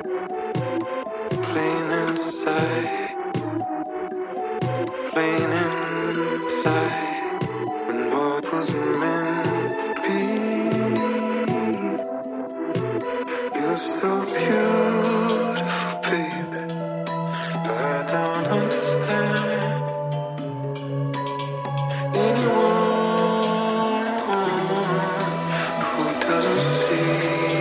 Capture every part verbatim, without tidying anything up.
Plain inside, plain inside, when what was meant to be. You're so beautiful, baby. I don't understand anyone who doesn't see.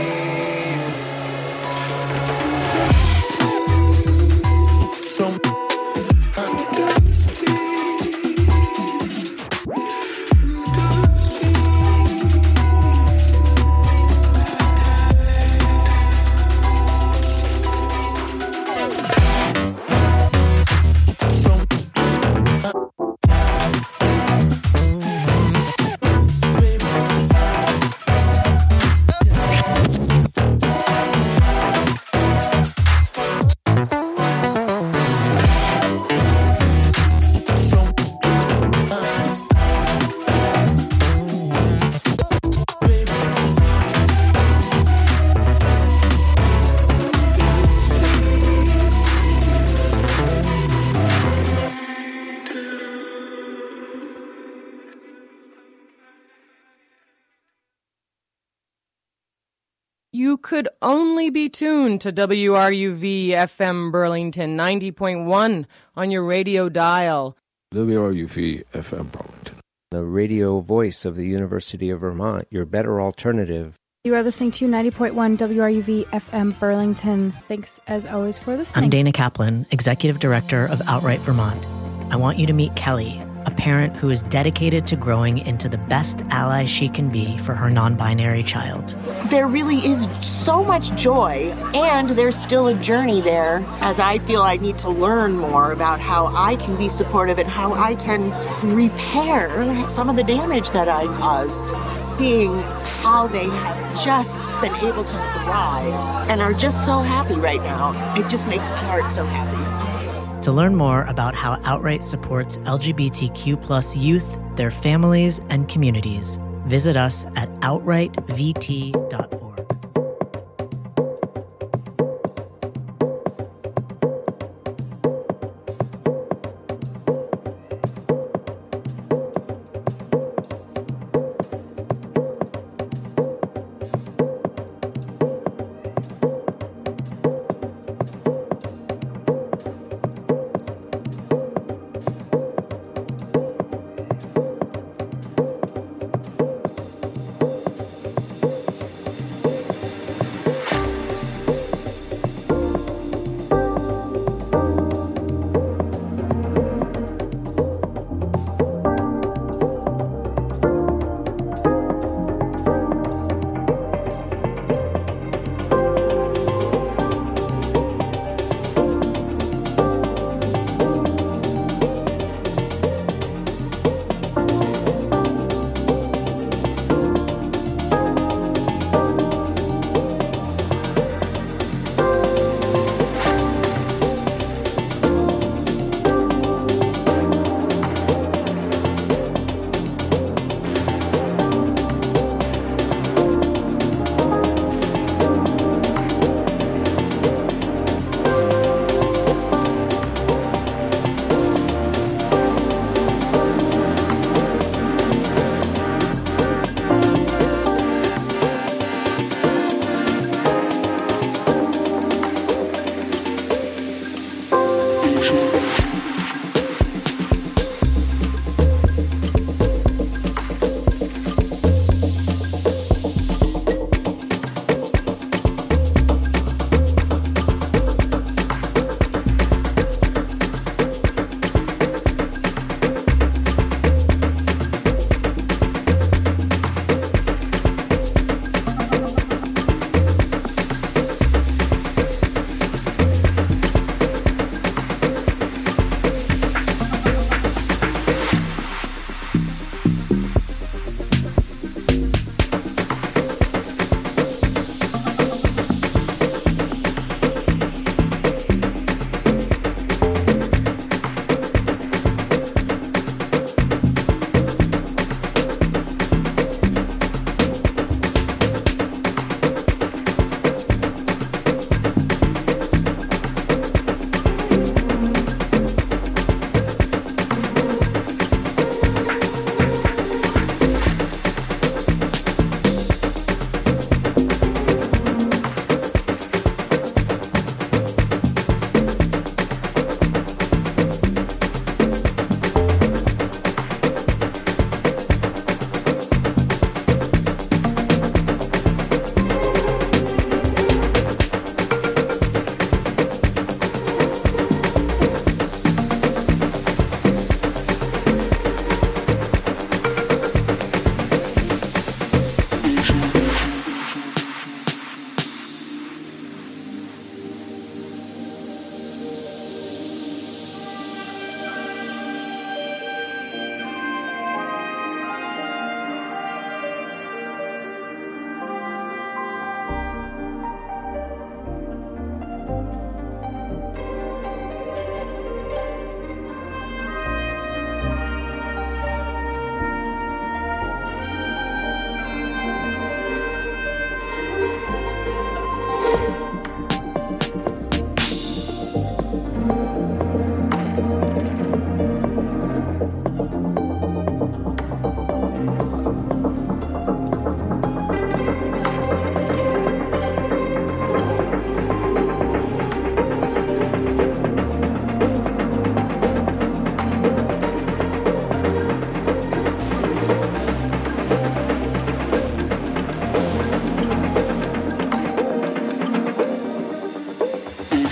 You could only be tuned to W R U V F M Burlington ninety point one on your radio dial. W R U V F M Burlington, the radio voice of the University of Vermont, your better alternative. You are listening to ninety point one W R U V F M Burlington. Thanks, as always, for listening. I'm Dana Kaplan, Executive Director of Outright Vermont. I want you to meet Kelly, a parent who is dedicated to growing into the best ally she can be for her non-binary child. There really is so much joy, and there's still a journey there, as I feel I need to learn more about how I can be supportive and how I can repair some of the damage that I caused. Seeing how they have just been able to thrive and are just so happy right now, it just makes my heart so happy. To learn more about how Outright supports L G B T Q plus youth, their families, and communities, visit us at outright v t dot org.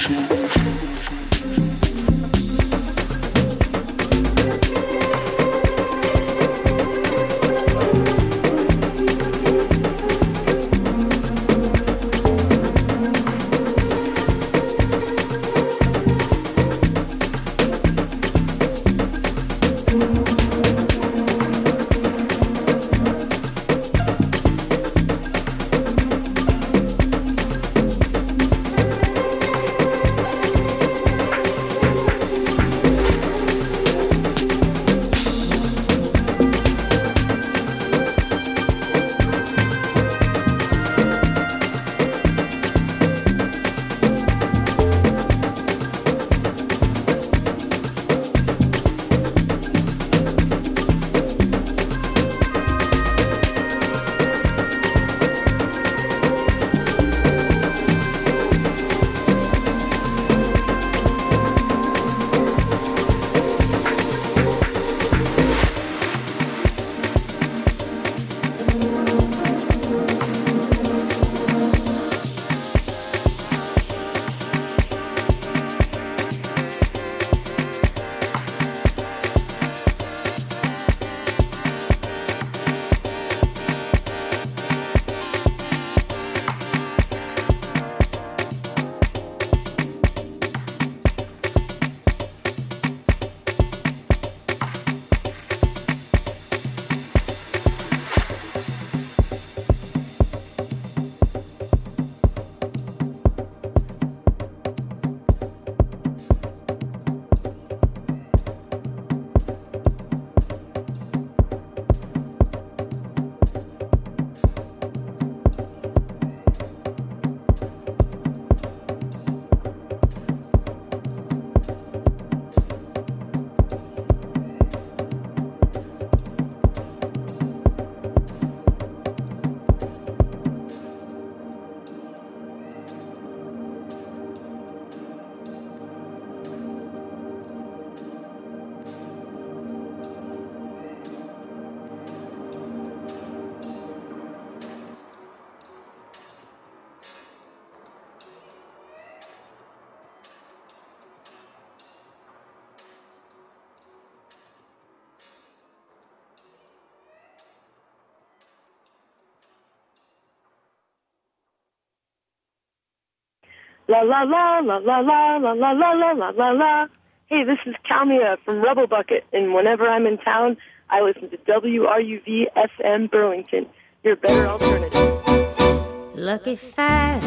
La la la la la la la la la la la la la. Hey, this is Kalmia from Rebel Bucket, and whenever I'm in town, I listen to W R U V F M Burlington, your better alternative. Lucky five,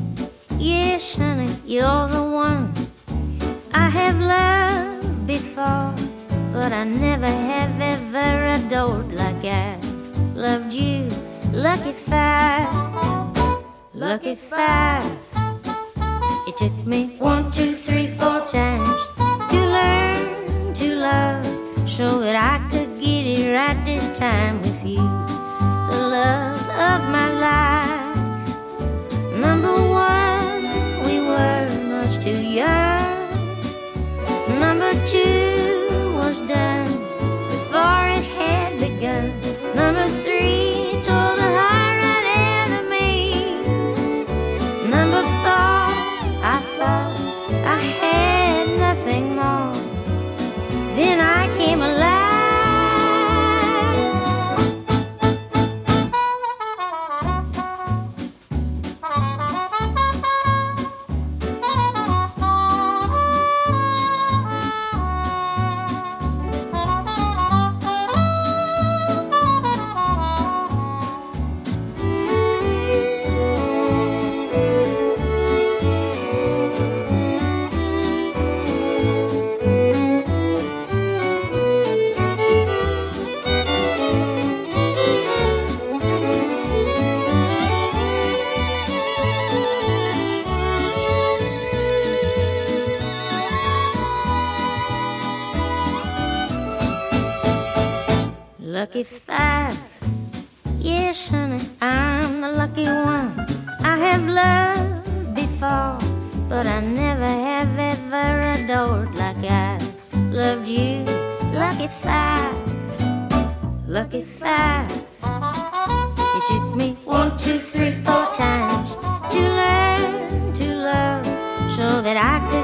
yes, honey, you're the one I have loved before, but I never have ever adored like I loved you. Lucky five, lucky five. It took me one, two, three, four times to learn to love, so that I could get it right this time with you. The love of my life. Number one, we were much too young. Number two was done before it had begun. Number three tore the heart right out of me. Number four, I thought I had nothing more. Then I came alive. Lucky five, yes, honey, I'm the lucky one. I have loved before, but I never have ever adored like I loved you. Lucky five, lucky five. It took me one, two, three, four times to learn to love, so that I